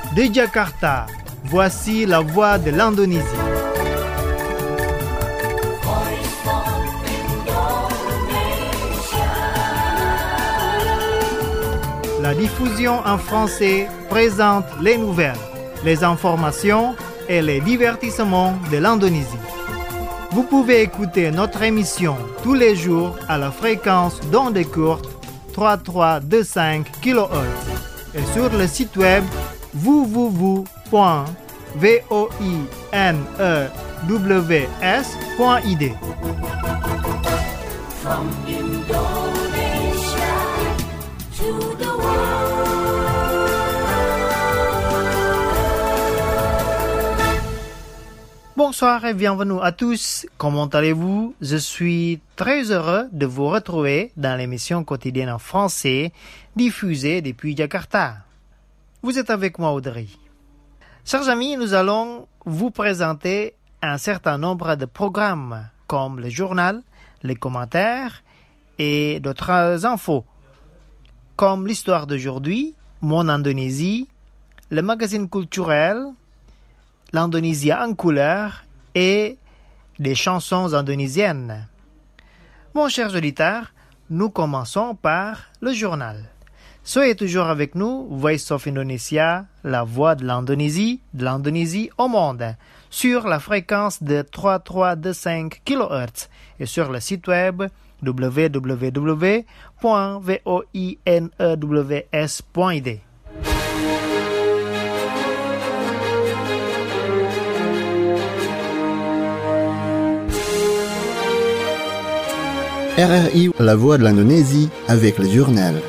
De Jakarta, voici la voix de l'Indonésie. La diffusion en français présente les nouvelles, les informations et les divertissements de l'Indonésie. Vous pouvez écouter notre émission tous les jours à la fréquence d'ondes courtes 3325 kHz et sur le site web www.voinews.id. From Indonesia to the world. Bonsoir et bienvenue à tous. Comment allez-vous? Je suis très heureux de vous retrouver dans l'émission quotidienne en français diffusée depuis Jakarta. Vous êtes avec moi, Audrey. Chers amis, nous allons vous présenter un certain nombre de programmes comme le journal, les commentaires et d'autres infos, comme l'histoire d'aujourd'hui, Mon Indonésie, le magazine culturel, l'Indonésie en couleur et des chansons indonésiennes. Mon cher auditeur, nous commençons par le journal. Soyez toujours avec nous, Voice of Indonesia, la voix de l'Indonésie au monde, sur la fréquence de 3325 kHz et sur le site web www.voinews.id. RRI, la voix de l'Indonésie, avec le journal.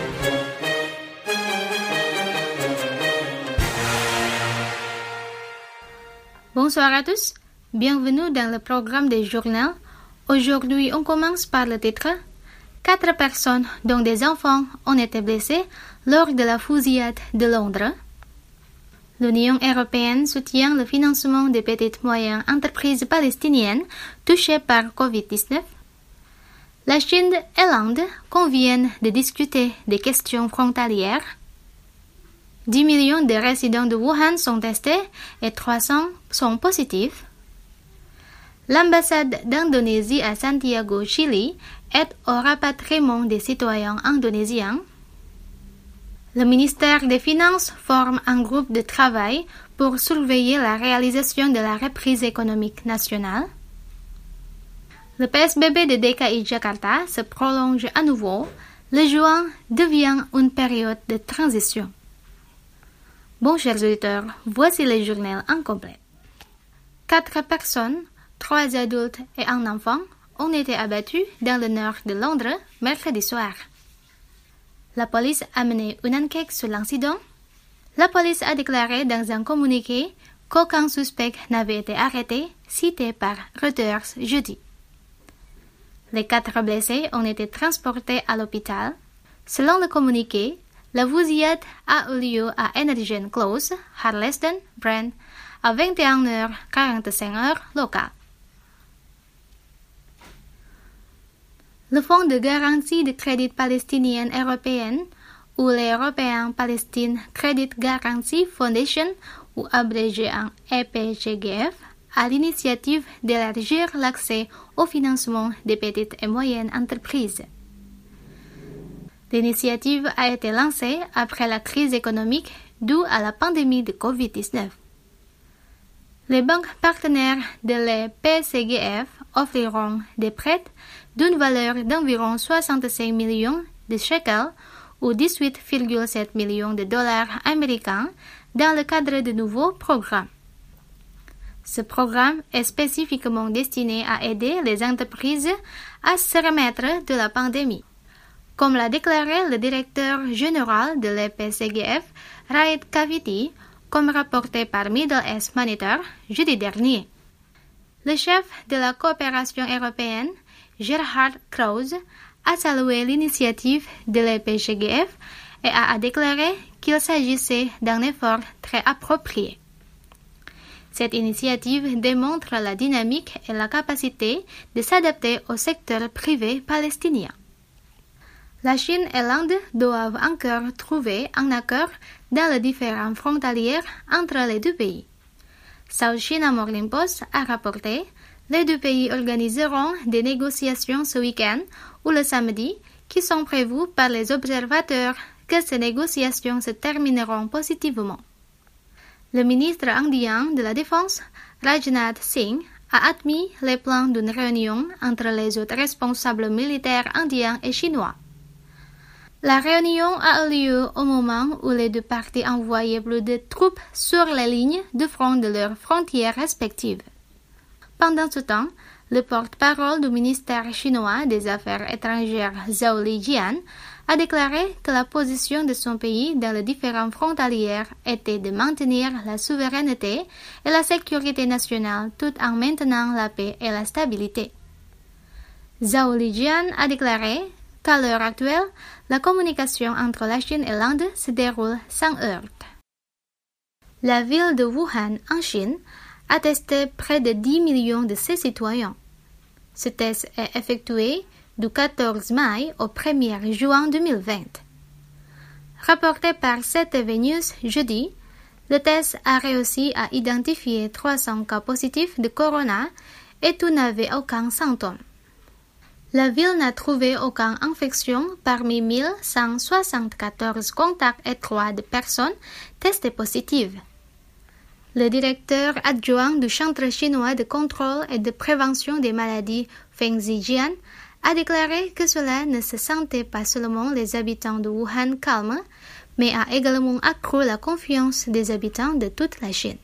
Bonsoir à tous, bienvenue dans le programme des journaux. Aujourd'hui, on commence par le titre. 4 personnes, dont des enfants, ont été blessées lors de la fusillade de Londres. L'Union européenne soutient le financement des petites et moyennes entreprises palestiniennes touchées par Covid-19. La Chine et l'Inde conviennent de discuter des questions frontalières. 10 millions de résidents de Wuhan sont testés et 300 sont positifs. L'ambassade d'Indonésie à Santiago, Chili, aide au rapatriement des citoyens indonésiens. Le ministère des Finances forme un groupe de travail pour surveiller la réalisation de la reprise économique nationale. Le PSBB de DKI Jakarta se prolonge à nouveau. Le juin devient une période de transition. Bon, chers auditeurs, voici le journal en complet. 4 personnes, 3 adultes et un enfant, ont été abattus dans le nord de Londres mercredi soir. La police a mené une enquête sur l'incident. La police a déclaré dans un communiqué qu'aucun suspect n'avait été arrêté, cité par Reuters jeudi. Les 4 blessés ont été transportés à l'hôpital. Selon le communiqué, la fusillade a eu lieu à Energen Close, Harlesden, Brent, à 21h45 locale. Le Fonds de garantie de crédit palestinien européen, ou l'European Palestine Credit Guarantee Foundation, ou abrégé en EPCGF, a l'initiative d'élargir l'accès au financement des petites et moyennes entreprises. L'initiative a été lancée après la crise économique due à la pandémie de Covid-19. Les banques partenaires de l'EPCGF offriront des prêts d'une valeur d'environ 65 millions de shekels ou 18,7 millions de dollars américains dans le cadre de nouveaux programmes. Ce programme est spécifiquement destiné à aider les entreprises à se remettre de la pandémie. Comme l'a déclaré le directeur général de l'EPCGF, Raed Kaviti, comme rapporté par Middle East Monitor jeudi dernier. Le chef de la coopération européenne, Gerhard Krause, a salué l'initiative de l'EPCGF et a déclaré qu'il s'agissait d'un effort très approprié. Cette initiative démontre la dynamique et la capacité de s'adapter au secteur privé palestinien. La Chine et l'Inde doivent encore trouver un accord dans les différends frontaliers entre les deux pays. South China Morning Post a rapporté, les deux pays organiseront des négociations ce week-end ou le samedi qui sont prévues par les observateurs que ces négociations se termineront positivement. Le ministre indien de la Défense, Rajnath Singh, a admis les plans d'une réunion entre les autres responsables militaires indiens et chinois. La réunion a eu lieu au moment où les deux parties envoyaient plus de troupes sur les lignes de front de leurs frontières respectives. Pendant ce temps, le porte-parole du ministère chinois des Affaires étrangères Zhao Lijian a déclaré que la position de son pays dans les différents frontaliers était de maintenir la souveraineté et la sécurité nationale tout en maintenant la paix et la stabilité. Zhao Lijian a déclaré qu'à l'heure actuelle, la communication entre la Chine et l'Inde se déroule sans heurts. La ville de Wuhan, en Chine, a testé près de 10 millions de ses citoyens. Ce test est effectué du 14 mai au 1er juin 2020. Rapporté par CTV News jeudi, le test a réussi à identifier 300 cas positifs de corona et tout n'avait aucun symptôme. La ville n'a trouvé aucune infection parmi 1174 contacts étroits de personnes testées positives. Le directeur adjoint du Centre chinois de contrôle et de prévention des maladies, Feng Zijian, a déclaré que cela ne se sentait pas seulement les habitants de Wuhan calmes, mais a également accru la confiance des habitants de toute la Chine.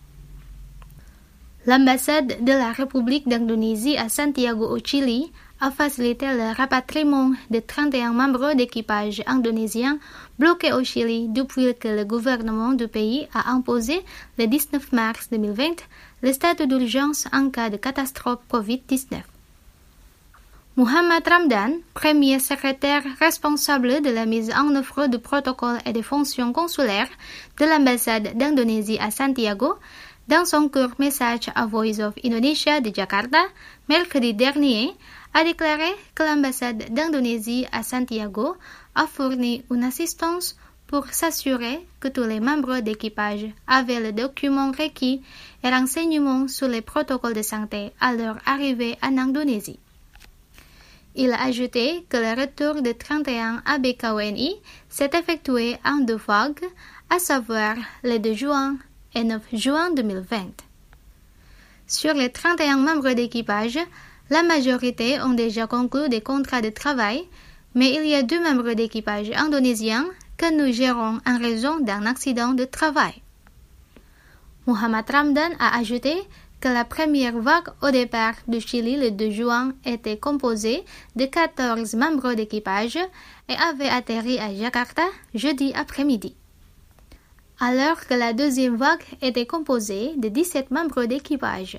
L'ambassade de la République d'Indonésie à Santiago au Chili a facilité le rapatriement de 31 membres d'équipage indonésiens bloqués au Chili depuis que le gouvernement du pays a imposé le 19 mars 2020 l'état d'urgence en cas de catastrophe Covid-19. Muhammad Ramdan, premier secrétaire responsable de la mise en œuvre du protocole et des fonctions consulaires de l'ambassade d'Indonésie à Santiago, dans son court message à Voice of Indonesia de Jakarta, mercredi dernier, a déclaré que l'ambassade d'Indonésie à Santiago a fourni une assistance pour s'assurer que tous les membres d'équipage avaient les documents requis et renseignements sur les protocoles de santé à leur arrivée en Indonésie. Il a ajouté que le retour de 31 ABKWNI s'est effectué en 2 vagues, à savoir les 2 juin et 9 juin 2020. Sur les 31 membres d'équipage, la majorité ont déjà conclu des contrats de travail, mais il y a 2 membres d'équipage indonésiens que nous gérons en raison d'un accident de travail. Muhammad Ramdan a ajouté que la première vague au départ du Chili le 2 juin était composée de 14 membres d'équipage et avait atterri à Jakarta jeudi après-midi. Alors que la deuxième vague était composée de 17 membres d'équipage.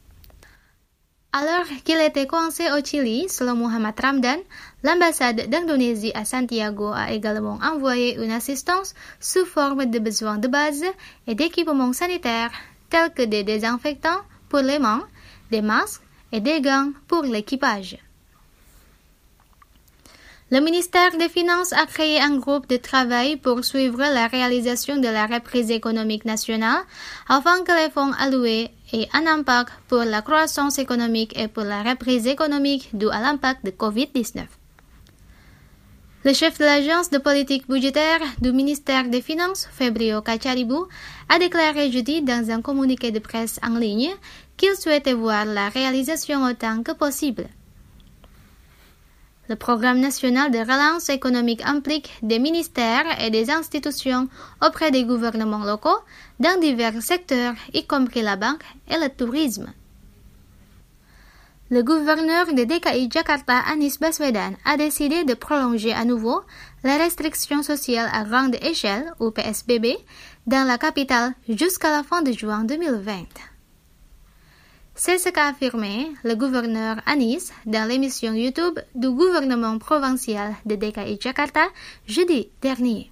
Alors qu'il était coincé au Chili, selon Muhammad Ramdan, l'ambassade d'Indonésie à Santiago a également envoyé une assistance sous forme de besoins de base et d'équipements sanitaires tels que des désinfectants pour les mains, des masques et des gants pour l'équipage. Le ministère des Finances a créé un groupe de travail pour suivre la réalisation de la reprise économique nationale afin que les fonds alloués aient un impact pour la croissance économique et pour la reprise économique due à l'impact de Covid-19. Le chef de l'agence de politique budgétaire du ministère des Finances, Febrio Kacaribu, a déclaré jeudi dans un communiqué de presse en ligne qu'il souhaitait voir la réalisation autant que possible. Le programme national de relance économique implique des ministères et des institutions auprès des gouvernements locaux dans divers secteurs, y compris la banque et le tourisme. Le gouverneur de DKI Jakarta, Anies Baswedan, a décidé de prolonger à nouveau les restrictions sociales à grande échelle, ou PSBB, dans la capitale jusqu'à la fin de juin 2020. C'est ce qu'a affirmé le gouverneur Anies dans l'émission YouTube du gouvernement provincial de DKI Jakarta jeudi dernier.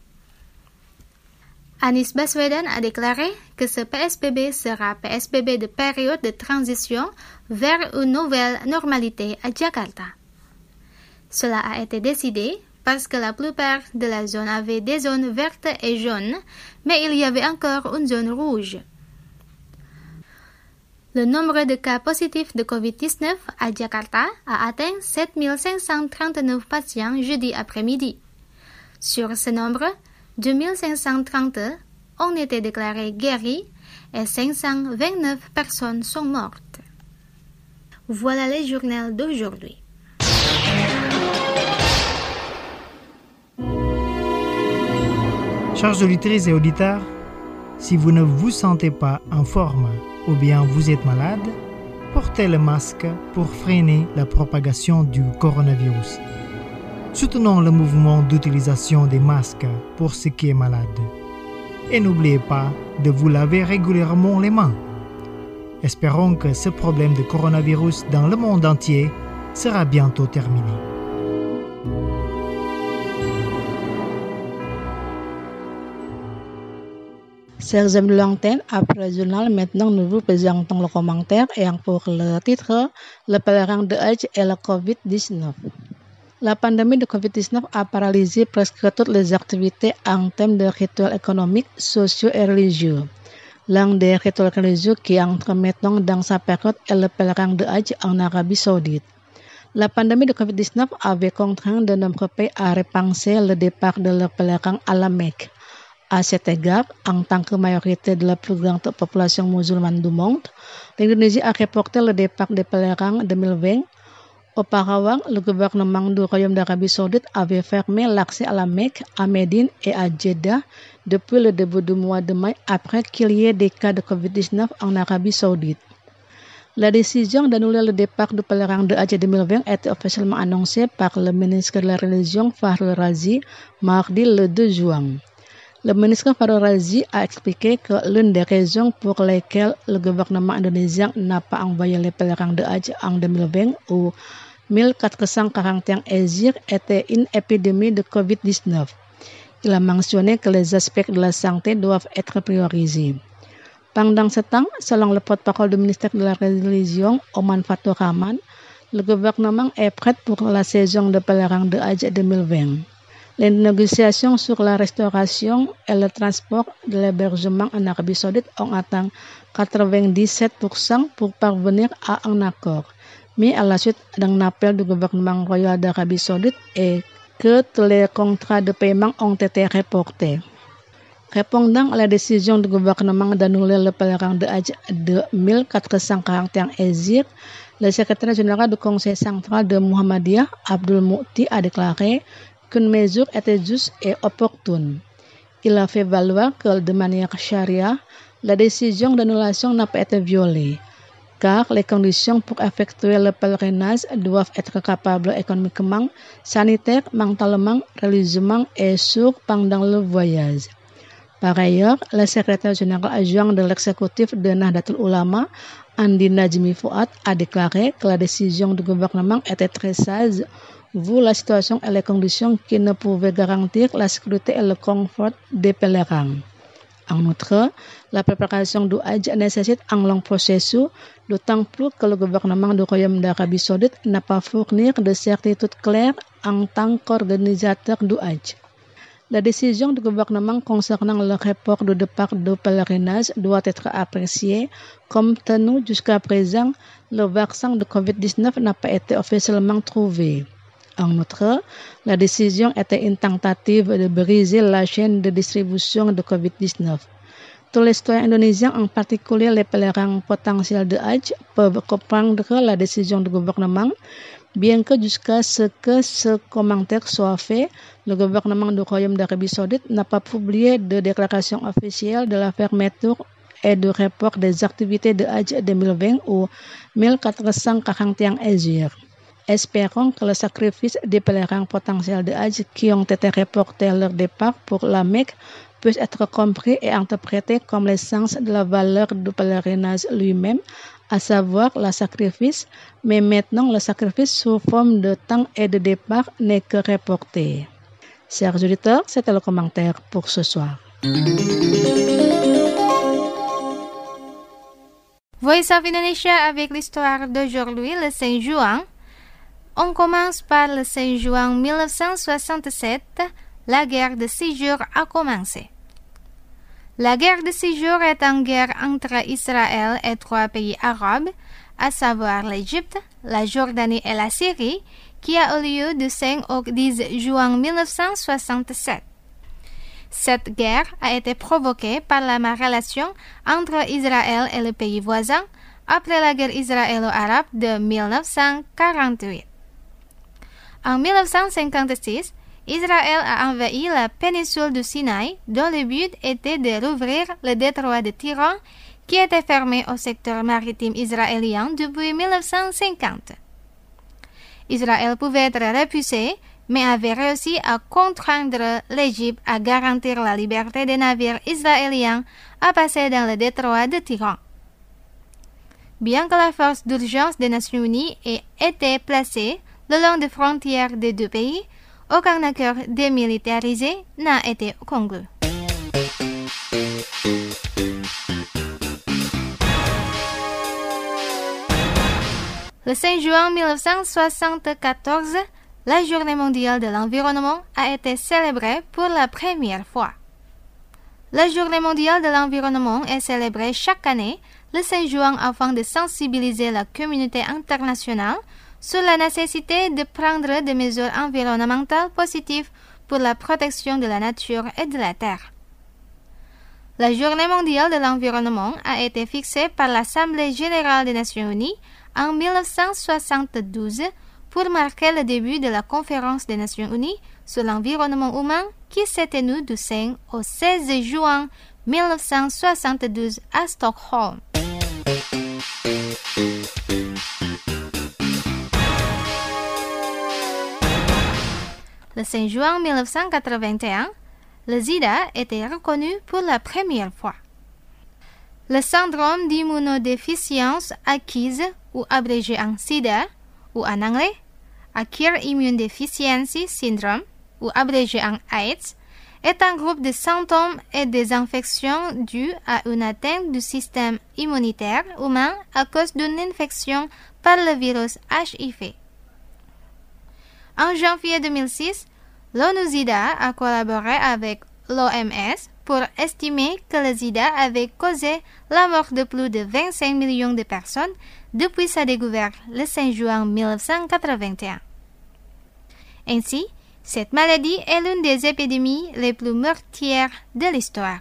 Anies Baswedan a déclaré que ce PSBB sera PSBB de période de transition vers une nouvelle normalité à Jakarta. Cela a été décidé parce que la plupart de la zone avait des zones vertes et jaunes, mais il y avait encore une zone rouge. Le nombre de cas positifs de COVID-19 à Jakarta a atteint 7539 patients jeudi après-midi. Sur ce nombre, 2530 ont été déclarés guéris et 529 personnes sont mortes. Voilà le journal d'aujourd'hui. Chers auditrices et auditeurs, si vous ne vous sentez pas en forme ou bien vous êtes malade, portez le masque pour freiner la propagation du coronavirus. Soutenons le mouvement d'utilisation des masques pour ceux qui sont malades. Et n'oubliez pas de vous laver régulièrement les mains. Espérons que ce problème de coronavirus dans le monde entier sera bientôt terminé. Chers amis de l'antenne, après le journal, maintenant nous vous présentons le commentaire et pour le titre, le pèlerin de Hajj et la COVID-19. La pandémie de COVID-19 a paralysé presque toutes les activités en termes de rituels économiques, sociaux et religieux. L'un des rituels religieux qui entre maintenant dans sa période est le pèlerin de Hajj en Arabie Saoudite. La pandémie de COVID-19 avait contraint de nombreux pays à repenser le départ de leurs pèlerins à la Mecque. À cet égard, en tant que majorité de la plus grande population musulmane du monde, l'Indonésie a reporté le départ des pèlerins 2020. Auparavant, le gouvernement du Royaume d'Arabie Saoudite avait fermé l'accès à la Mecque, à Médine et à Jeddah depuis le début du mois de mai après qu'il y ait des cas de COVID-19 en Arabie Saoudite. La décision d'annuler le départ du pèlerin de Hajj 2020 a été officiellement annoncée par le ministre de la Religion Fahru Razi mardi le 2 juin. Le ministre Fahru Razi a expliqué que l'une des raisons pour lesquelles le gouvernement indonésien n'a pas envoyé les pèlerins de Hajj en 2020 ou 1441 Hijriah était une épidémie de COVID-19. Il a mentionné que les aspects de la santé doivent être priorisés. Pendant ce temps, selon le porte-parole du ministère de la Religion, Oman Fatur Rahman, le gouvernement est prêt pour la saison de pèlerins de Hajj 2020. Les négociations sur la restauration et le transport de l'hébergement en Arabie Saoudite ont atteint 97% pour parvenir à un accord, mais à la suite d'un appel du gouvernement royal d'Arabie Saoudite et que tous les contrats de paiement ont été reportés. Répondant à la décision du gouvernement d'annuler le pèlerin de Hajj de 1441 Hijriah, le secrétaire général du Conseil central de Muhammadiyah, Abdul Mu'ti, a déclaré qu'une mesure était juste et opportune. Il a fait valoir que de manière charia, la décision d'annulation n'a pas été violée, car les conditions pour effectuer le pèlerinage doivent être capables économiquement, sanitaire, mentalement, religieusement et sûres pendant le voyage. Par ailleurs, le secrétaire général adjoint de l'exécutif de Nahdlatul Ulama, Andi Najmi Fuad, a déclaré que la décision du gouvernement était très sage vu la situation et les conditions qui ne pouvaient garantir la sécurité et le confort des pèlerins. En outre, la préparation du Hajj nécessite un long processus, d'autant plus que le gouvernement du Royaume d'Arabie Saoudite n'a pas fourni de certitudes claires en tant qu'organisateur du Hajj. La décision du gouvernement concernant le report du départ du pèlerinage doit être appréciée comme tenu jusqu'à présent, le vaccin de COVID-19 n'a pas été officiellement trouvé. En outre, la décision était une tentative de briser la chaîne de distribution de COVID-19. Tous les citoyens indonésiens, en particulier les pèlerins potentiels de Hajj, peuvent comprendre la décision du gouvernement, bien que jusqu'à ce que ce commentaire soit fait, le gouvernement du Royaume d'Arabie Saoudite n'a pas publié de déclaration officielle de la fermeture et du report des activités de Hajj 2020 ou 1441 Hijriah. Espérons que le sacrifice des pèlerins potentiels de Hajj qui ont été reportés à leur départ pour la Mecque puisse être compris et interprété comme l'essence de la valeur du pèlerinage lui-même, à savoir le sacrifice, mais maintenant le sacrifice sous forme de temps et de départ n'est que reporté. Chers auditeurs, c'était le commentaire pour ce soir. Voice of Indonesia avec l'histoire d'aujourd'hui, le 5 juin. On commence par le 5 juin 1967, la guerre de 6 jours a commencé. La guerre de 6 jours est une guerre entre Israël et 3 pays arabes, à savoir l'Égypte, la Jordanie et la Syrie, qui a eu lieu du 5 au 10 juin 1967. Cette guerre a été provoquée par la relation entre Israël et les pays voisins après la guerre israélo-arabe de 1948. En 1956, Israël a envahi la péninsule du Sinaï, dont le but était de rouvrir le détroit de Tiran, qui était fermé au secteur maritime israélien depuis 1950. Israël pouvait être repoussé, mais avait réussi à contraindre l'Égypte à garantir la liberté des navires israéliens à passer dans le détroit de Tiran. Bien que la force d'urgence des Nations Unies ait été placée le long des frontières des deux pays, aucun accord démilitarisé n'a été conclu. Le 5 juin 1974, la Journée mondiale de l'environnement a été célébrée pour la première fois. La Journée mondiale de l'environnement est célébrée chaque année le 5 juin afin de sensibiliser la communauté internationale sur la nécessité de prendre des mesures environnementales positives pour la protection de la nature et de la terre. La Journée mondiale de l'environnement a été fixée par l'Assemblée générale des Nations unies en 1972 pour marquer le début de la Conférence des Nations unies sur l'environnement humain qui s'est tenue du 5 au 16 juin 1972 à Stockholm. Le 5 juin 1981, le SIDA était reconnu pour la première fois. Le syndrome d'immunodéficience acquise, ou abrégé en SIDA, ou en anglais, Acquired Immune Deficiency Syndrome, ou abrégé en AIDS, est un groupe de symptômes et des infections dues à une atteinte du système immunitaire humain à cause d'une infection par le virus HIV. En janvier 2006, l'ONU-SIDA a collaboré avec l'OMS pour estimer que le SIDA avait causé la mort de plus de 25 millions de personnes depuis sa découverte le 5 juin 1981. Ainsi, cette maladie est l'une des épidémies les plus meurtrières de l'histoire.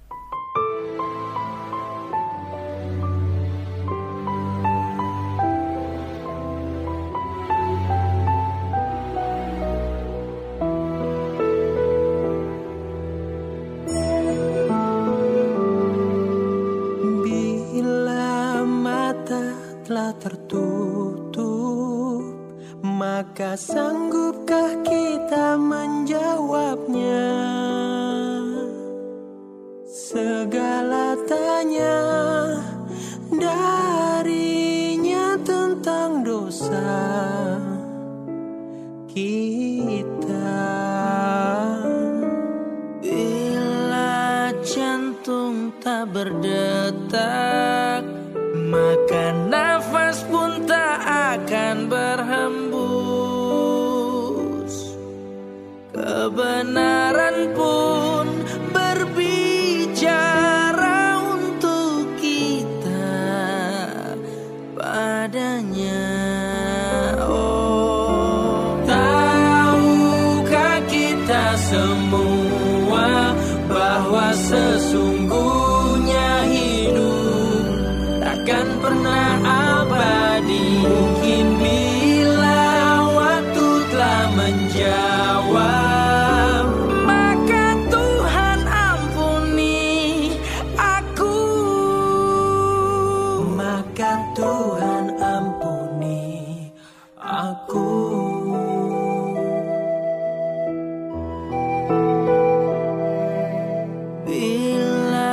Tertutup, maka sanggupkah kita menjawabnya? Segala tanya darinya tentang dosa kita. Bila jantung tak berdetak, maka nafas pun tak akan berhembus. Kebenaran pun berbicara untuk kita padanya. Oh, tahukah kita semua bahwa sesungguhnya hidup takkan pernah abadi. Mungkin bila waktu telah menjawab, maka Tuhan ampuni aku. Maka Tuhan ampuni aku. Bila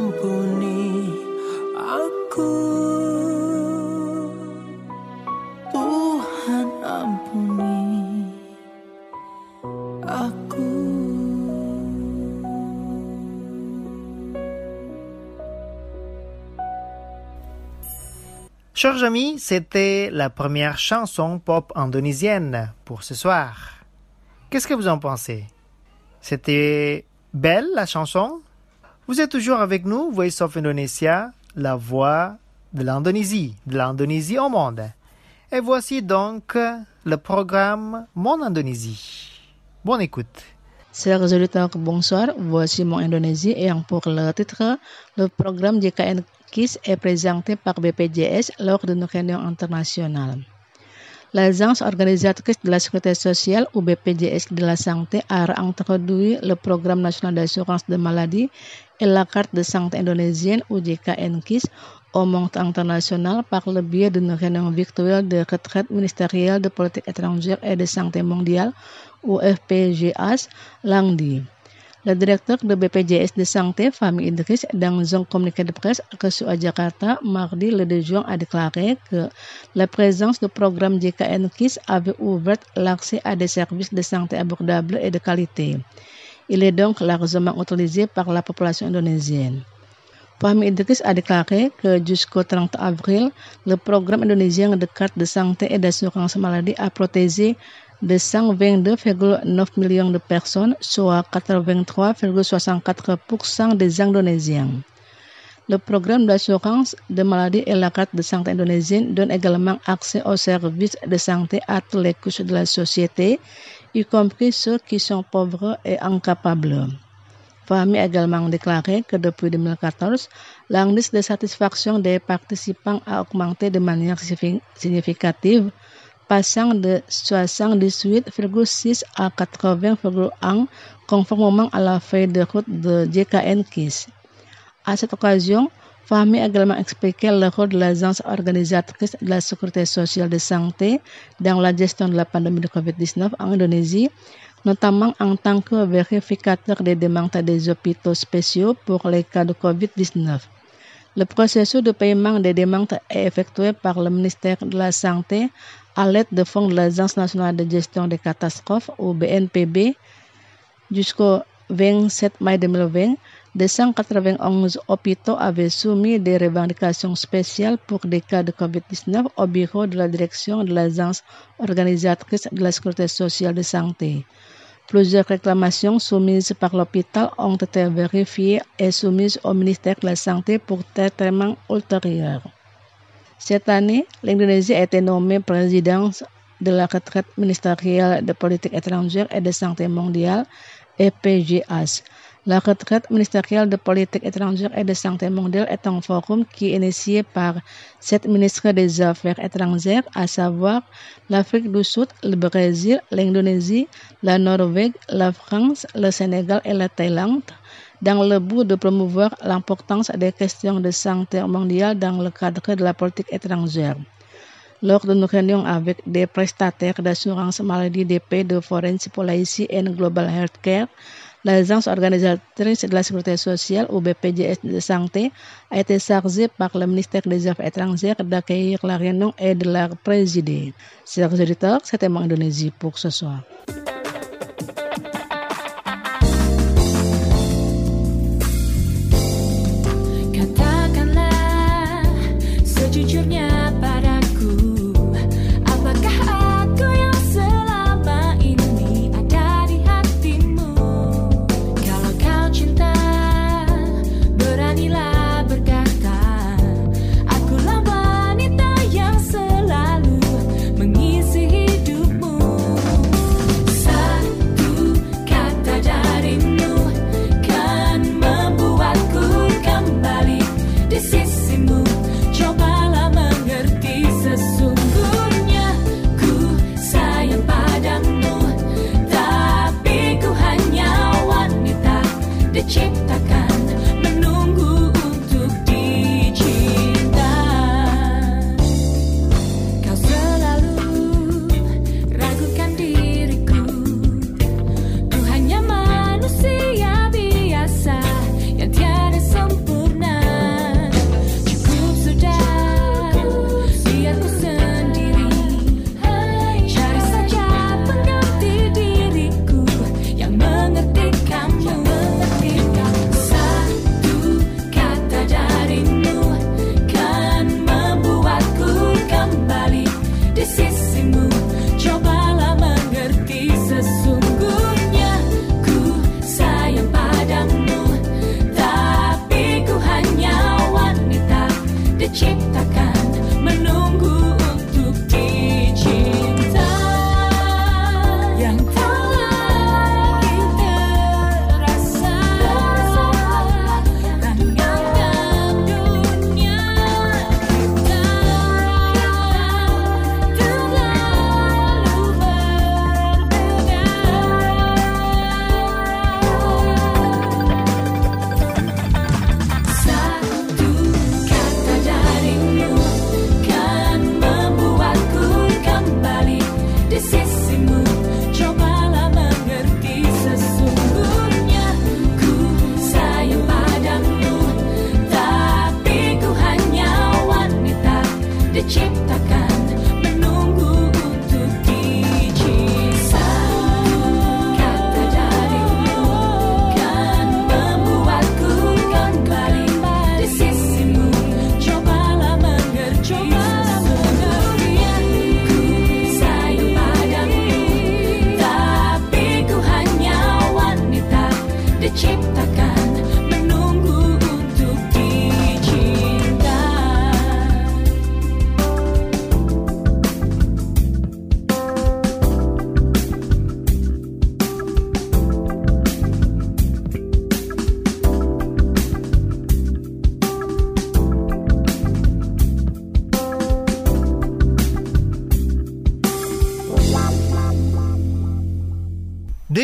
ampuni aku. Tuhan ampuni aku. Chers amis, c'était la première chanson pop indonésienne pour ce soir. Qu'est-ce que vous en pensez? C'était belle la chanson? Vous êtes toujours avec nous, Voice of Indonesia, la voix de l'Indonésie au monde. Et voici donc le programme Mon Indonésie. Bonne écoute. Chers auditeurs, bonsoir. Voici Mon Indonésie et pour le titre, le programme JKN KIS est présenté par BPJS lors d'une réunion internationale. L'Agence organisatrice de la sécurité sociale ou BPJS de la santé a introduit le programme national d'assurance de maladie et la carte de santé indonésienne ou JKN KIS au monde international par le biais d'une réunion virtuelle de retraite ministérielle de politique étrangère et de santé mondiale ou FPGAS lundi. Le directeur de BPJS de santé, Fahmi Idris, dans un communiqué de presse reçu à Jakarta mardi le 2 juin, a déclaré que la présence du programme JKN KIS avait ouvert l'accès à des services de santé abordables et de qualité. Il est donc largement utilisé par la population indonésienne. Fahmi Idris a déclaré que jusqu'au 30 avril, le programme indonésien de carte de santé et d'assurance maladie a protégé de 122,9 millions de personnes, soit 83,64% des Indonésiens. Le programme d'assurance de maladie et la carte de santé indonésienne donnent également accès aux services de santé à toutes les couches de la société, y compris ceux qui sont pauvres et incapables. Fahmi a également déclaré que depuis 2014, l'indice de satisfaction des participants a augmenté de manière significative, passant de 78,6 à 80,1 conformément à la feuille de route de JKN KIS. À cette occasion, Fahmi a également expliqué le rôle de l'agence organisatrice de la sécurité sociale de santé dans la gestion de la pandémie de COVID-19 en Indonésie, notamment en tant que vérificateur des demandes des hôpitaux spéciaux pour les cas de COVID-19. Le processus de paiement des demandes est effectué par le ministère de la Santé à l'aide de fonds de l'Agence nationale de gestion des catastrophes ou BNPB. Jusqu'au 27 mai 2020, 291 hôpitaux avaient soumis des revendications spéciales pour des cas de COVID-19 au bureau de la direction de l'Agence organisatrice de la sécurité sociale de santé. Plusieurs réclamations soumises par l'hôpital ont été vérifiées et soumises au ministère de la Santé pour traitement ultérieur. Cette année, l'Indonésie a été nommée présidente de la retraite ministérielle de politique étrangère et de santé mondiale, FPGAS. La retraite ministérielle de politique étrangère et de santé mondiale est un forum qui est initié par 7 ministres des Affaires étrangères, à savoir l'Afrique du Sud, le Brésil, l'Indonésie, la Norvège, la France, le Sénégal et la Thaïlande, dans le but de promouvoir l'importance des questions de santé mondiale dans le cadre de la politique étrangère. Lors d'une réunion avec des prestataires d'assurance maladie des pays de Foreign Policy and Global Healthcare, l'Agence organisatrice de la sécurité sociale ou BPJS de santé a été chargée par le ministère des Affaires étrangères d'accueillir la réunion et de la présider. Chers auditeurs, c'était Mon Indonésie pour ce soir. Katakanlah sejujurnya padaku, apakah aku yang selama ini ada di hatimu? Kalau kau cinta, beranilah berkata, akulah wanita yang selalu mengisi hidupmu.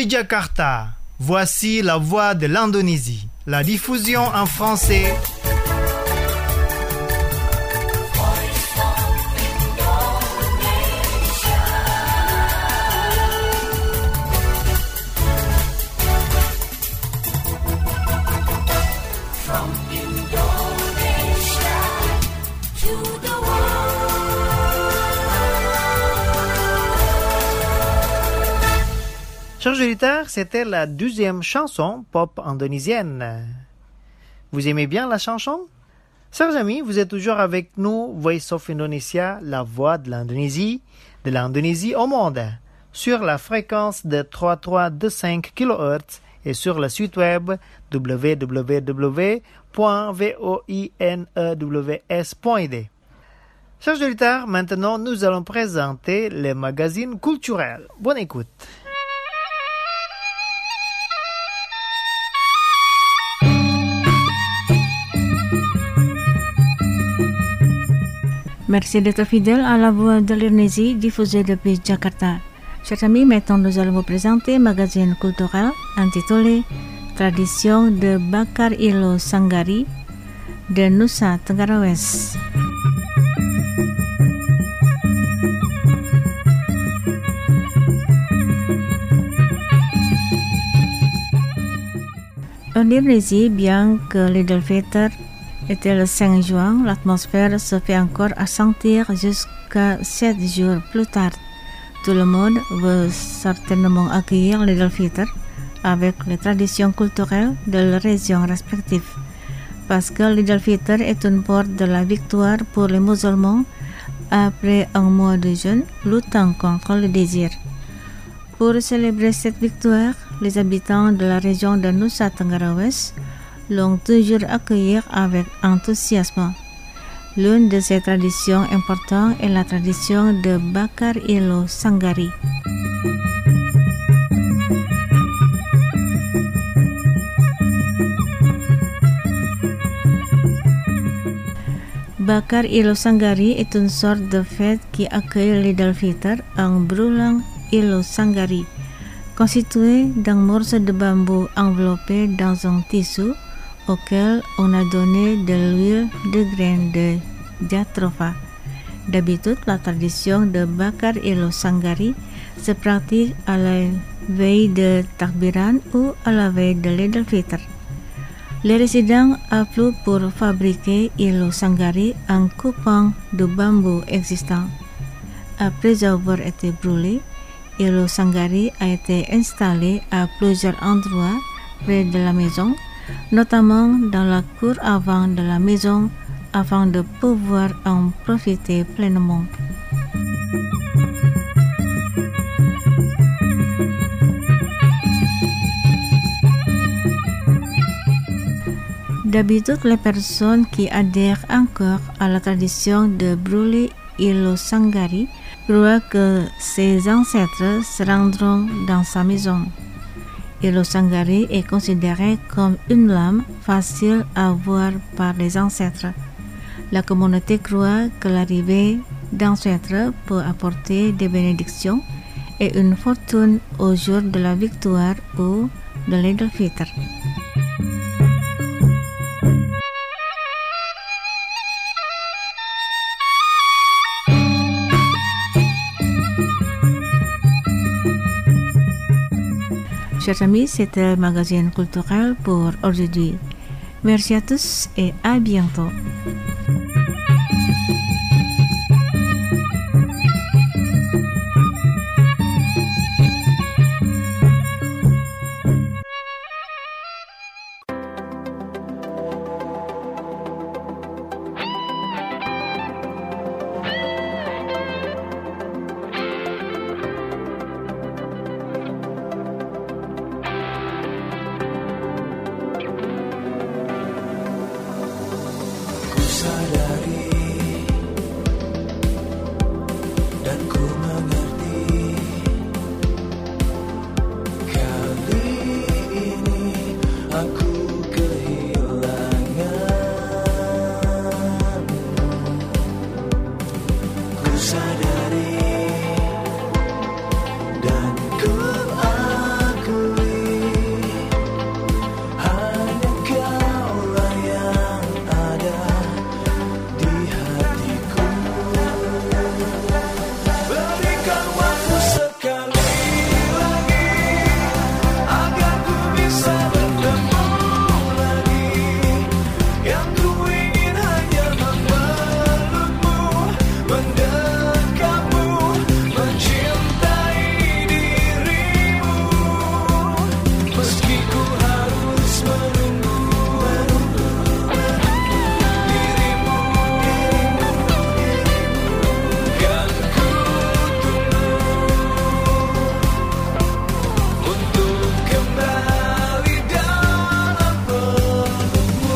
De Jakarta, voici la voix de l'Indonésie. La diffusion en français. Chers auditeurs, c'était la 12e chanson pop indonésienne. Vous aimez bien la chanson? Chers amis, vous êtes toujours avec nous, Voice of Indonesia, la voix de l'Indonésie au monde, sur la fréquence de 3325 kHz et sur le site web www.voinews.id. Chers auditeurs, maintenant nous allons présenter les magazines culturels. Bonne écoute. Merci d'être fidèle à la voix de l'Indonésie diffusée depuis Jakarta. Chers amis, maintenant nous allons vous présenter un magazine culturel intitulé Tradition de Bakar Ilo Sanggari de Nusa Tenggara West. En Indonésie, bien que l'Idul Fitr était le 5 juin, l'atmosphère se fait encore sentir jusqu'à 7 jours plus tard. Tout le monde veut certainement accueillir l'Idul Fitr avec les traditions culturelles de leurs régions respectives. Parce que l'Idul Fitr est une porte de la victoire pour les musulmans après un mois de jeûne luttant contre le désir. Pour célébrer cette victoire, les habitants de la région de Nusa Tenggara West l'ont toujours accueilli avec enthousiasme. L'une de ces traditions importantes est la tradition de Bakar Ilo Sanggari. Bakar Ilo Sanggari est une sorte de fête qui accueille l'Idul Fitr en brûlant Ilo Sanggari, constitué d'un morceau de bambou enveloppé dans un tissu auquel on a donné de l'huile de graines de jatropha. D'habitude, la tradition de Bakar Ilo Sanggari se pratique à la veille de Takbiran ou à la veille de l'Idul Fitr. Les résidents affluent pour fabriquer Ilo Sanggari en coupant du bambou existant. Après avoir été brûlé, Ilo Sanggari a été installé à plusieurs endroits près de la maison, notamment dans la cour avant de la maison, afin de pouvoir en profiter pleinement. D'habitude, les personnes qui adhèrent encore à la tradition de brûler Ilo Sanggari croient que ses ancêtres se rendront dans sa maison. Ilo Sanggari est considéré comme une lame facile à voir par les ancêtres. La communauté croit que l'arrivée d'ancêtres peut apporter des bénédictions et une fortune au jour de la victoire ou de l'Idul Fitr. Chers amis, c'était le magazine culturel pour aujourd'hui. Merci à tous et à bientôt. Dan ku Yang ku ingin hanya memelukmu, mendekapmu, mencintai dirimu. Meski ku harus menunggu dirimu, kan ku tunggu untuk kembali dalam pelukmu.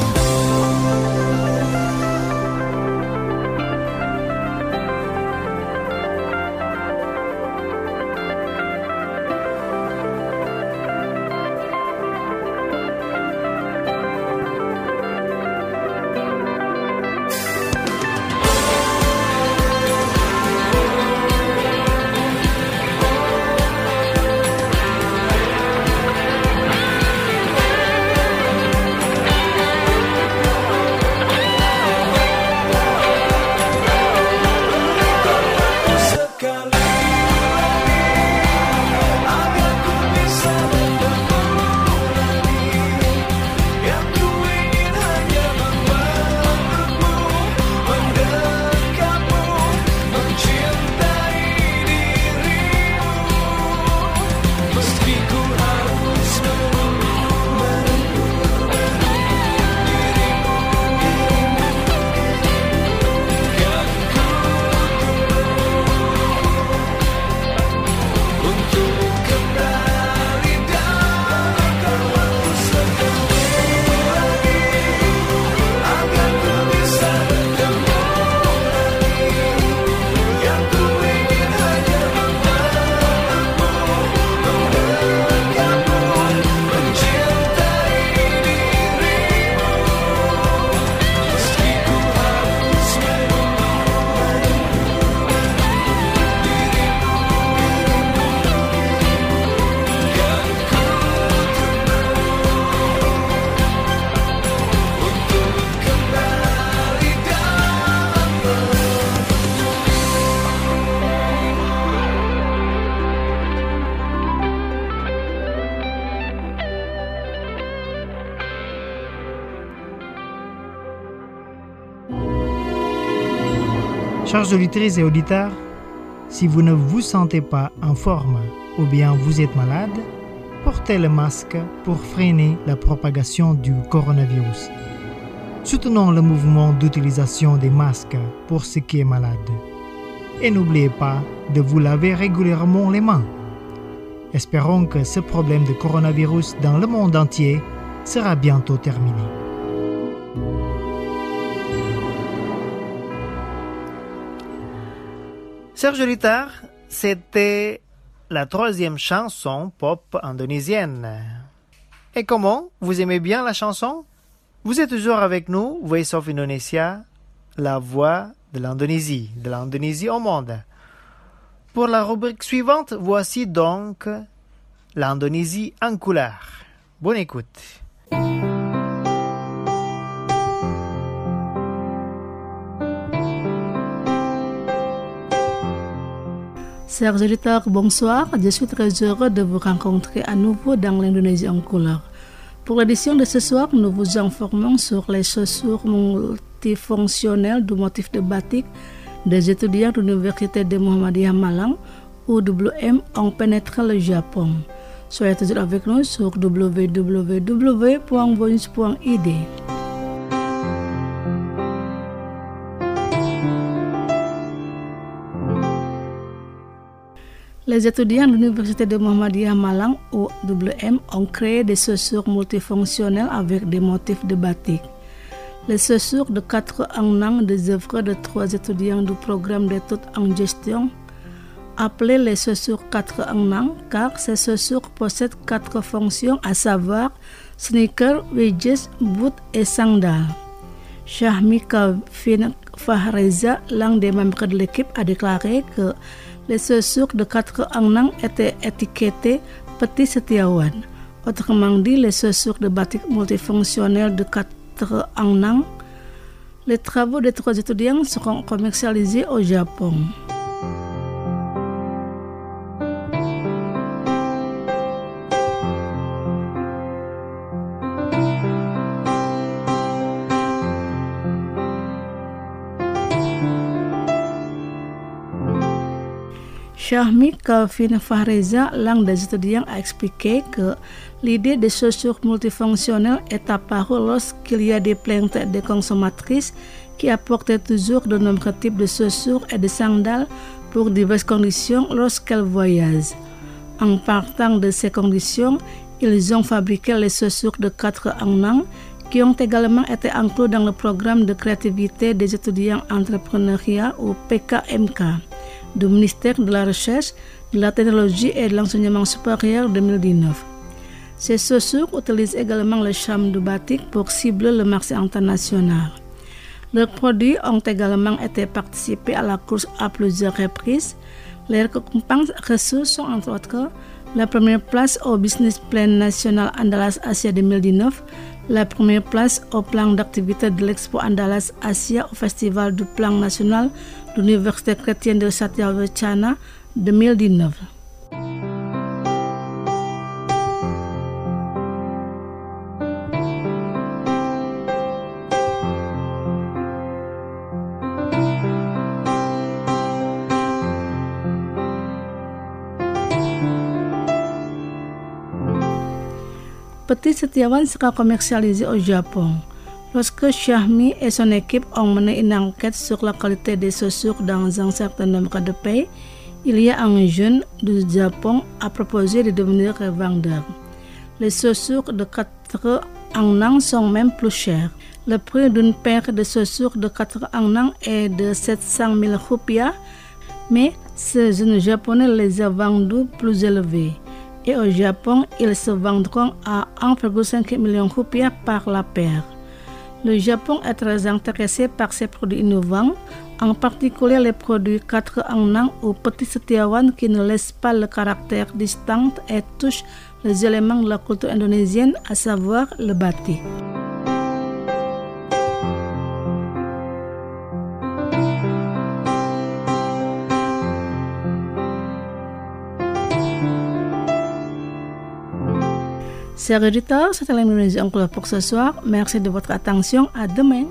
Sekali agar ku bisa bertemu lagi. Yang ku ingin hanya memelukmu, mendekapmu, mencintai dirimu. Meski ku harus menunggu dirimu, kan ku untuk kembali dalam kalau sekali lagi agar ku bisa bertemu lagi. Yang ku ingin hanya memelukmu, mendekapmu, mencintai dirimu. Meski ku harus untuk kembali dalam Chers auditeurs et auditeurs, si vous ne vous sentez pas en forme ou bien vous êtes malade, portez le masque pour freiner la propagation du coronavirus. Soutenons le mouvement d'utilisation des masques pour ceux qui est malade. Et n'oubliez pas de vous laver régulièrement les mains. Espérons que ce problème de coronavirus dans le monde entier sera bientôt terminé. Chers auditeurs, c'était la troisième chanson pop indonésienne. Et comment? Vous aimez bien la chanson? Vous êtes toujours avec nous, Voice of Indonesia, la voix de l'Indonésie au monde. Pour la rubrique suivante, voici donc l'Indonésie en couleur. Bonne écoute. Chers auditeurs, bonsoir. Je suis très heureux de vous rencontrer à nouveau dans l'Indonésie en couleur. Pour l'édition de ce soir, nous vous informons sur les chaussures multifonctionnelles du motif de batik des étudiants de l'Université de Muhammadiyah Malang, UWM, ont pénétré le Japon. Soyez toujours avec nous sur www.voice.id. Les étudiants de l'Université de Muhammadiyah Malang, UWM, ont créé des chaussures multifonctionnelles avec des motifs de batik. Les chaussures de 4 en des œuvres de 3 étudiants du programme d'études en gestion, appelées les chaussures 4 en car ces chaussures possèdent 4 fonctions, à savoir sneaker, wedges, boot et sandales. Shahmi Kavin Fahreza, l'un des membres de l'équipe, a déclaré que les chaussures de 4 en étaient étiquetées Petit Setiawan. Autrement dit, les chaussures de batik multifonctionnelles de 4 en. Les travaux des 3 étudiants seront commercialisés au Japon. Shahmi Calvin Fahreza, l'un des étudiants, a expliqué que l'idée des chaussures multifonctionnelles est apparue lorsqu'il y a des plaintes des consommatrices qui apportaient toujours de nombreux types de chaussures et de sandales pour diverses conditions lorsqu'elles voyagent. En partant de ces conditions, ils ont fabriqué les chaussures de 4 en 1 qui ont également été inclus dans le programme de créativité des étudiants entrepreneuriat ou PKMK du ministère de la Recherche, de la Technologie et de l'Enseignement supérieur 2019. Ces chaussures utilisent également le charme du batik pour cibler le marché international. Leurs produits ont également été participés à la course à plusieurs reprises. Les récompenses reçues sont entre autres la première place au Business Plan National Andalas Asia 2019, la première place au plan d'activité de l'Expo Andalas Asia au Festival du Plan National de l'Université chrétienne de Satya-Wacana 2019. Petit Setiawan sera commercialisé au Japon. Lorsque Shahmi et son équipe ont mené une enquête sur la qualité des chaussures dans un certain nombre de pays, il y a un jeune du Japon à proposer de devenir revendeur. Les chaussures de 4 en 1 sont même plus chères. Le prix d'une paire de chaussures de 4 en 1 est de 700 000 roupias, mais ce jeune japonais les a vendus plus élevés. Et au Japon, ils se vendront à 1,5 million de roupias par la paire. Le Japon est très intéressé par ces produits innovants, en particulier les produits 4 en 1 ou Petit Setiawan qui ne laissent pas le caractère distinct et touchent les éléments de la culture indonésienne, à savoir le batik. Chers auditeurs, c'était l'Indonésie en couleur pour ce soir. Merci de votre attention. À demain.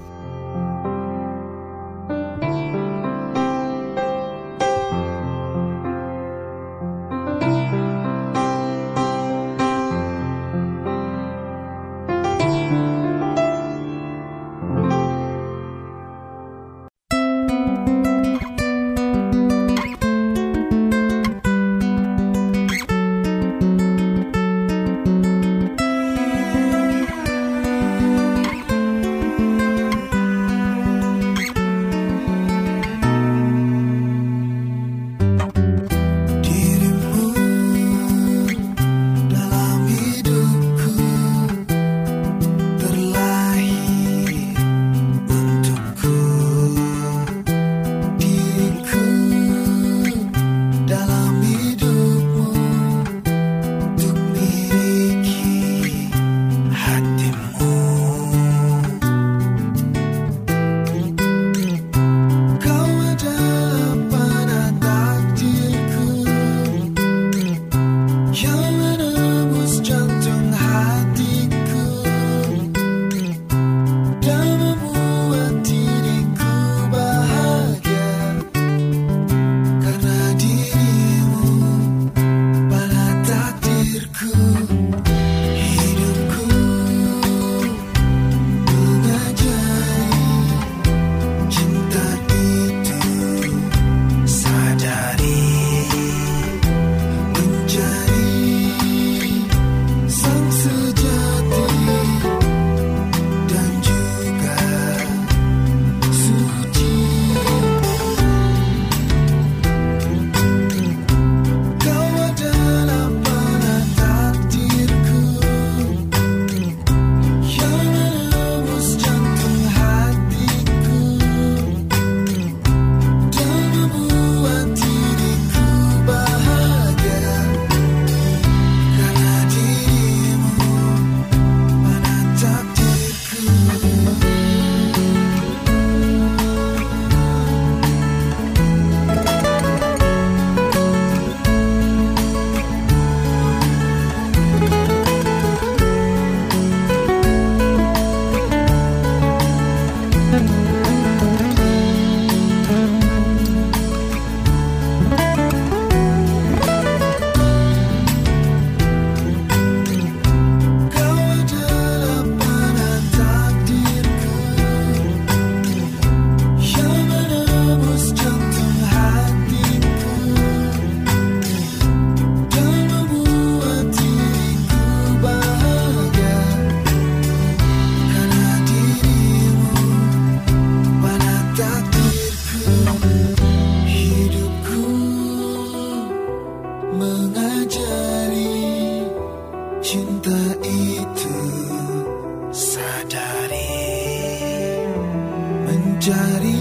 mencari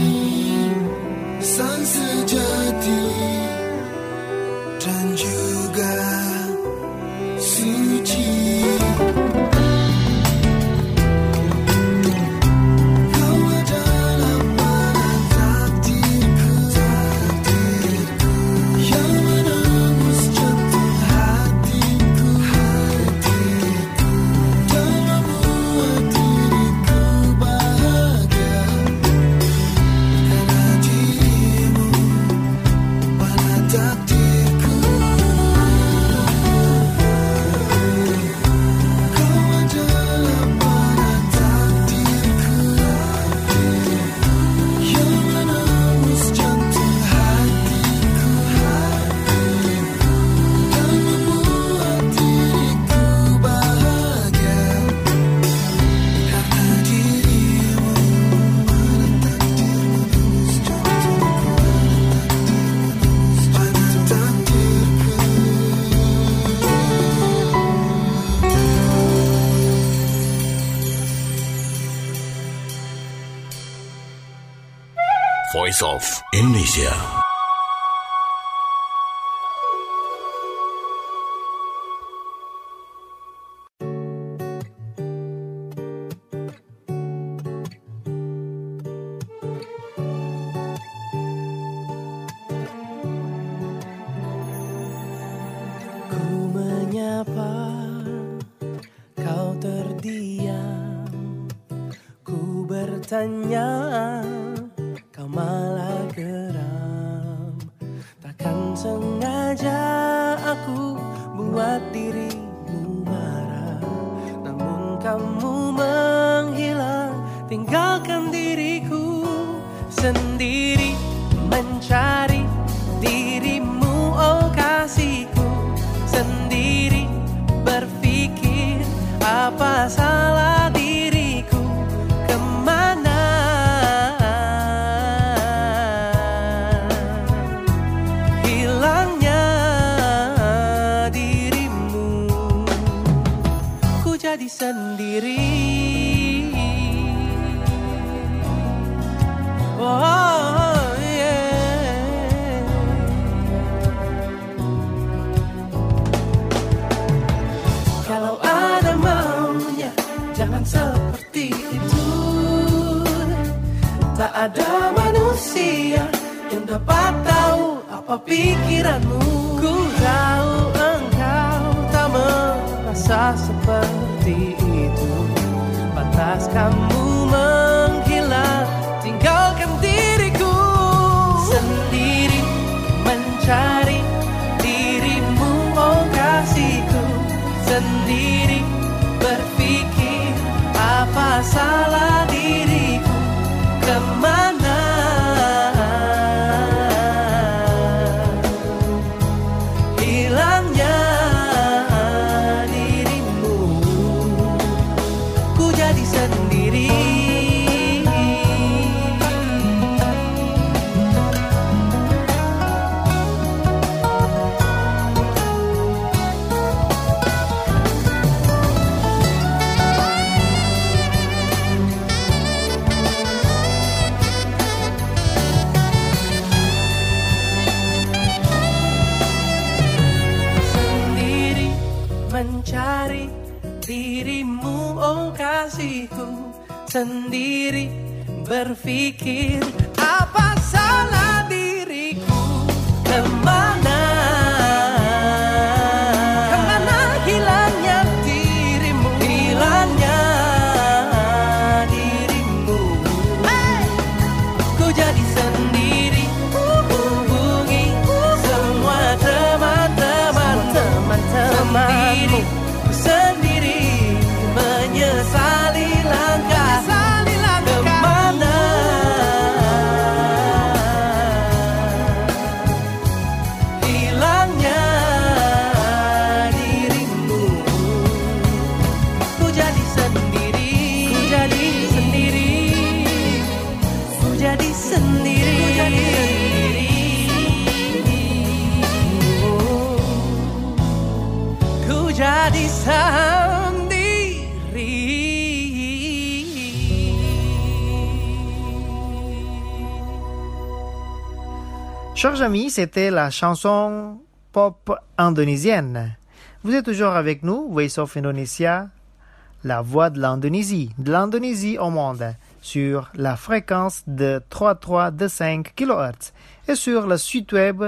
sang sejati dan juga suci. Kau adalah pada takdirku, yang menembus jantung hatiku, dan membuat diriku bahagia. Karena dirimu pada takdirku. Kau adalah pada takdirku, yang menembus jantung hatiku, dan membuat diriku bahagia. Karena dirimu pada takdirku, pada takdirku. Voice of Indonesia. Ku menyapa, kau terdiam. Ku bertanya, kau malah geram. Takkan sengaja aku buat dirimu marah, namun kamu menghilang, tinggalkan diriku sendiri mencari dirimu, oh kasihku. Sendiri berpikir apa salah diriku, kemana hilangnya dirimu. Ku jadi sendiri. Oh yeah. Kalau ada maunya, jangan seperti itu. Tak ada manusia yang dapat tahu apa pikiranmu. Ku tahu engkau tak merasa seperti itu. Pantas kamu menghilang, tinggalkan diriku sendiri mencari dirimu, oh kasihku. Sendiri berpikir apa salah diriku, kemana hilangnya dirimu. Ku jadi sendiri. Sendiri mencari dirimu, oh kasihku. Sendiri berpikir apa salah diriku, kemana hilangnya dirimu, hilangnya dirimu. Ku jadi sendiri, hubungi semua teman-temanmu. Sendiri menyesali langkah, kemana hilangnya dirimu. Ku jadi sendiri, ku jadi sendiri, ku jadi sendiri, ku jadi sendiri. Ku jadi sendiri. Chers amis, c'était la chanson pop indonésienne. Vous êtes toujours avec nous, Voice of Indonesia, la voix de l'Indonésie au monde, sur la fréquence de 3325 kHz et sur le site web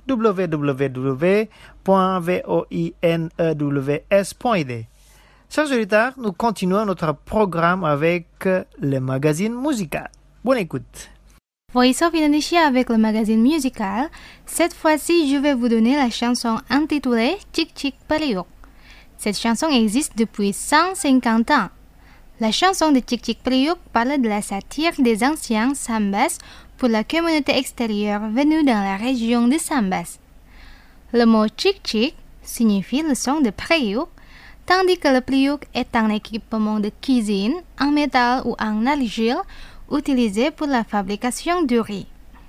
www.voinews.id. Chers auditeurs, nous continuons notre programme avec le magazine musical. Bonne écoute. Voice of Indonesia avec le magazine musical. Cette fois-ci, je vais vous donner la chanson intitulée Cik Cik Periuk. Cette chanson existe depuis 150 ans. La chanson de Cik Cik Periuk parle de la satire des anciens Sambas pour la communauté extérieure venue dans la région de Sambas. Le mot Cik Cik signifie le son de Periuk, tandis que le Periuk est un équipement de cuisine en métal ou en argile utilisé pour la fabrication du riz.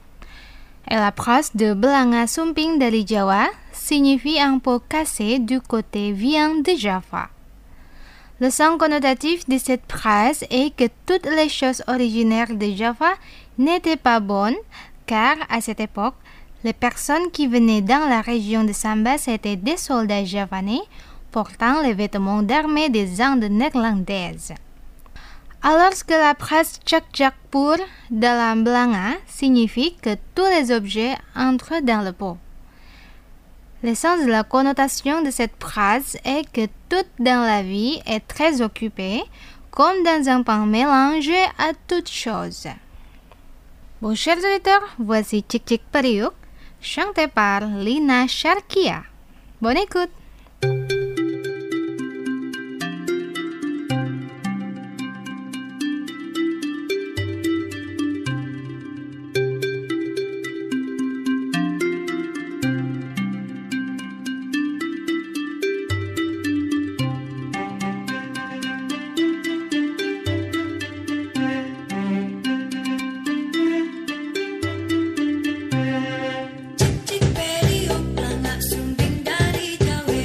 Et la phrase de Belanga Sumping dari Jawa signifie un pot cassé du côté viande de Java. Le sens connotatif de cette phrase est que toutes les choses originaires de Java n'étaient pas bonnes, car à cette époque, les personnes qui venaient dans la région de Sambas étaient des soldats javanais portant les vêtements d'armée des Indes néerlandaises. Alors que la phrase Cak Cak Pur dalam Belanga signifie que tous les objets entrent dans le pot. L'essence de la connotation de cette phrase est que tout dans la vie est très occupé, comme dans un pain mélangé à toutes choses. Bon, chers auditeurs, voici Cik Cik Periuk, chanté par Lina Sharkia. Bonne écoute! Cik Cik Periuk, langak sumbing dari Jawa.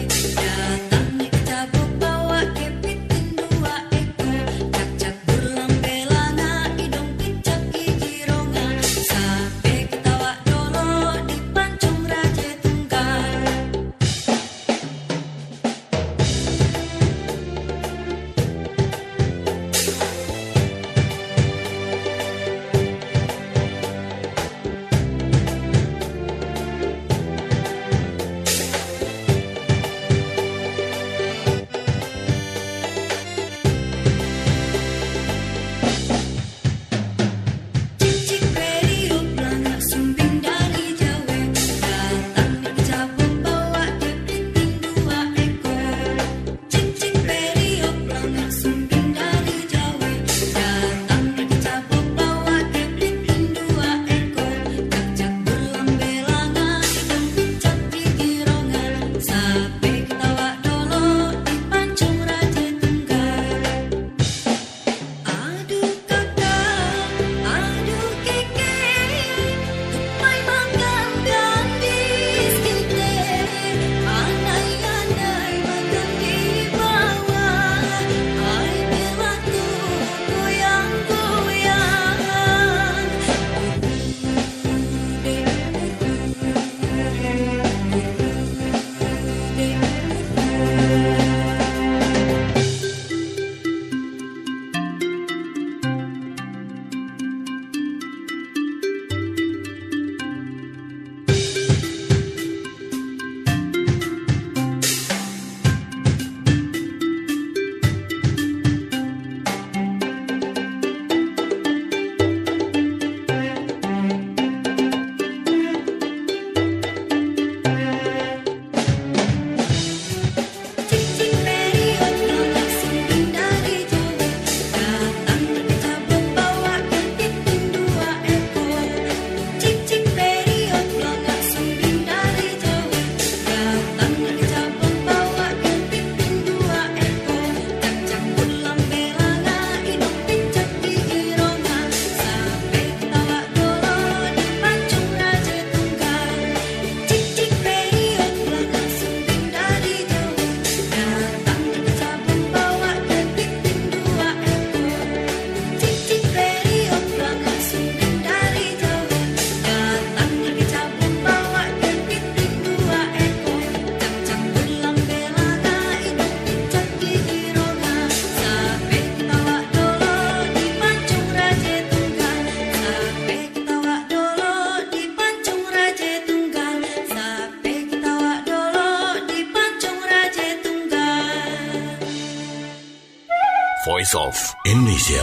Voice of Indonesia.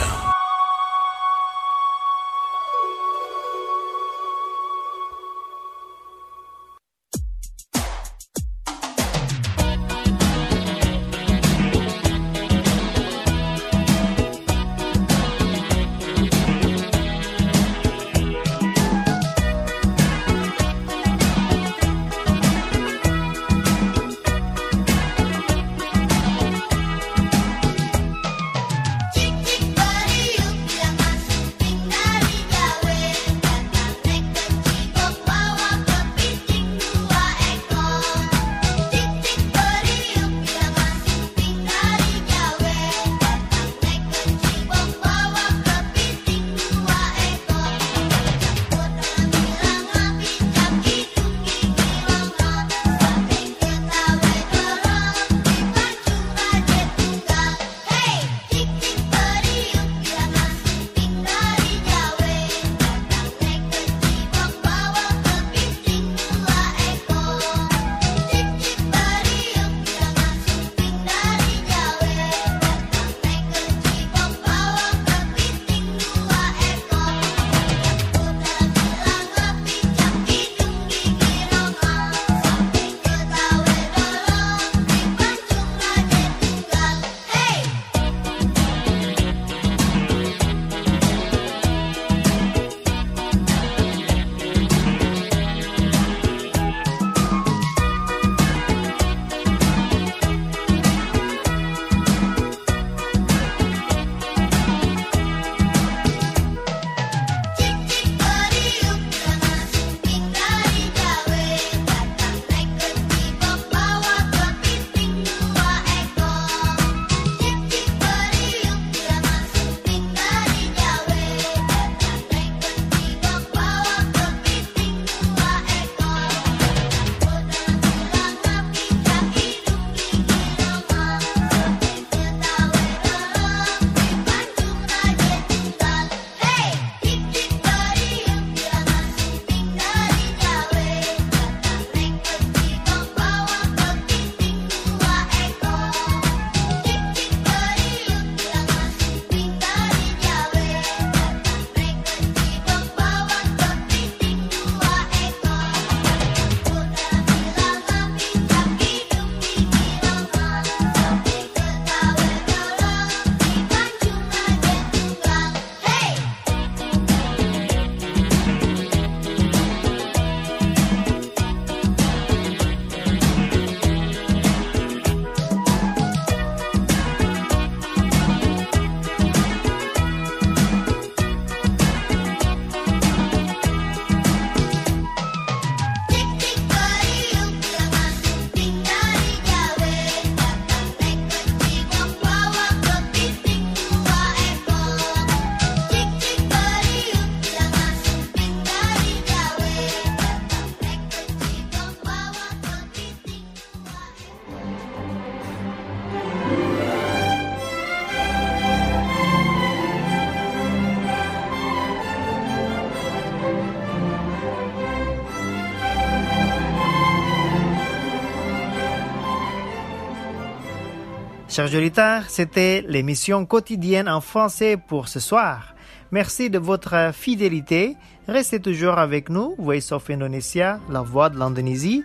Chers auditeurs, c'était l'émission quotidienne en français pour ce soir. Merci de votre fidélité. Restez toujours avec nous, Voice of Indonesia, la voix de l'Indonésie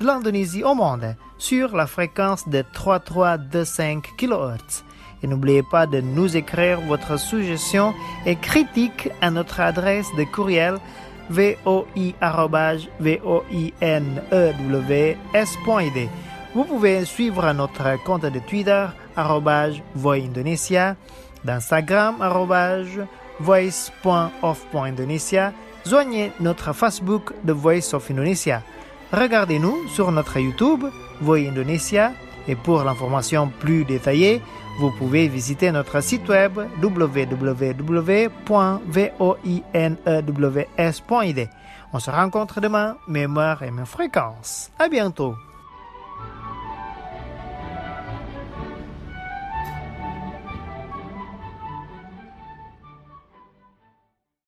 au monde, sur la fréquence de 3325 kHz. Et n'oubliez pas de nous écrire votre suggestion et critique à notre adresse de courriel voi@voinews.id. Vous pouvez suivre notre compte de Twitter @voindonesia, d'Instagram @voice.of.indonesia. Joignez notre Facebook The Voice of Indonesia. Regardez-nous sur notre YouTube Voi Indonesia et pour l'information plus détaillée, vous pouvez visiter notre site web www.voinews.id. On se rencontre demain, même heure et même fréquence. À bientôt.